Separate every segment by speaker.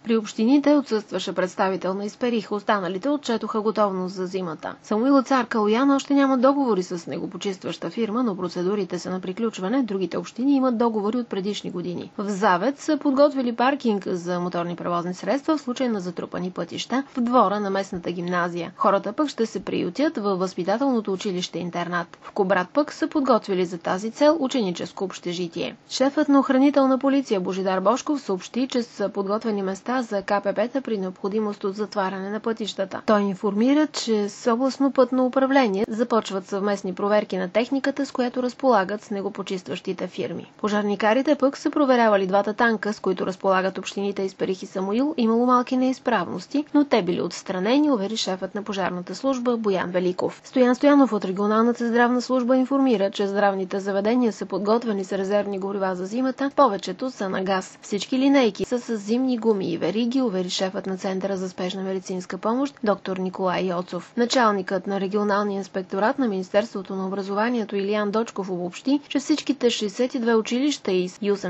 Speaker 1: При общините отсъстваше представител на Исперих, останалите отчетоха готовност за зимата. Самуил Цар Калоян още няма договори с снегопочистваща фирма, но процедурите са на приключване. Другите общини имат договори от предишни години. В Завет са подготвили паркинг за моторни превозни средства в случай на затрупани пътища в двора на местната гимназия. Хората пък ще се приютят във възпитателното училище-интернат. В Кубрат пък са подготвили за тази цел ученическо общежитие. Шефът на охранителна полиция Божидар Божков съобщи, че са подготвени места за КПП-та при необходимост от затваряне на пътищата. Той информира, че с областно пътно управление започват съвместни проверки на техниката, с която разполагат снегопочистващите фирми. Пожарникарите пък са проверявали двата танка, с които разполагат общините Исперих и Самуил. Имало малки неизправности, но те били отстранени, увери шефът на пожарната служба Боян Великов. Стоян Стоянов от регионалната здравна служба информира, че здравните заведения са подготвени с резервни горива за зимата, повечето са на газ. Всички линейки са с зимни гуми и вериги, увери шефът на Центъра за спешна медицинска помощ доктор Николай Йоцов. Началникът на регионалния инспекторат на Министерството на образованието Илиян Дочков обобщи, че всичките 62 училища и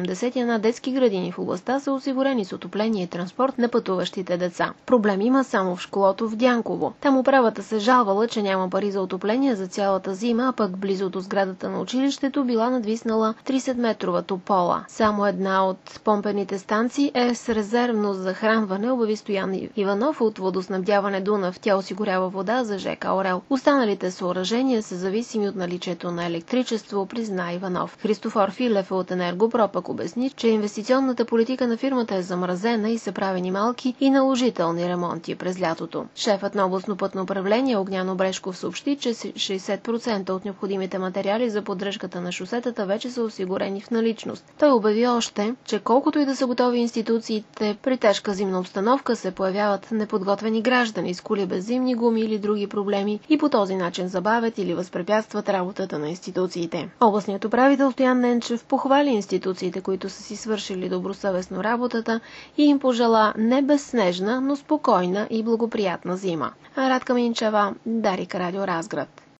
Speaker 1: 81 детски градини в областта са осигурени с отопление и транспорт на пътуващите деца. Проблем има само в школото в Дянково. Там управата се жалвала, че няма пари за отопление за цялата зима, а пък близо до сградата на училището била надвиснала 30-метрова топола. Само една от помпените станции е с резервно захранване, обяви Стоян Иванов от водоснабдяване Дунав. Тя осигурява вода за ЖК Орел. Останалите съоръжения са зависими от наличието на електричество, призна Иванов. Христофор Филев от Енергопро пък обясни, че инвестиционната политика на фирмата е замразена и са правени малки и наложителни ремонти през лятото. Шефът на областно пътно управление Огнян Обрешков съобщи, че 60% от необходимите материали за поддръжката на шосетата вече са осигурени в наличност. Той обяви още, че колкото и да са готови институциите, при тежка зимна обстановка се появяват неподготвени граждани с коли без зимни гуми или други проблеми и по този начин забавят или възпрепятстват работата на институциите. Областният управител Стоян Ненчев похвали институциите, които са си свършили добросъвестно работата и им пожела не безснежна, но спокойна и благоприятна зима. Радка Минчева, Дарик, Радио Разград.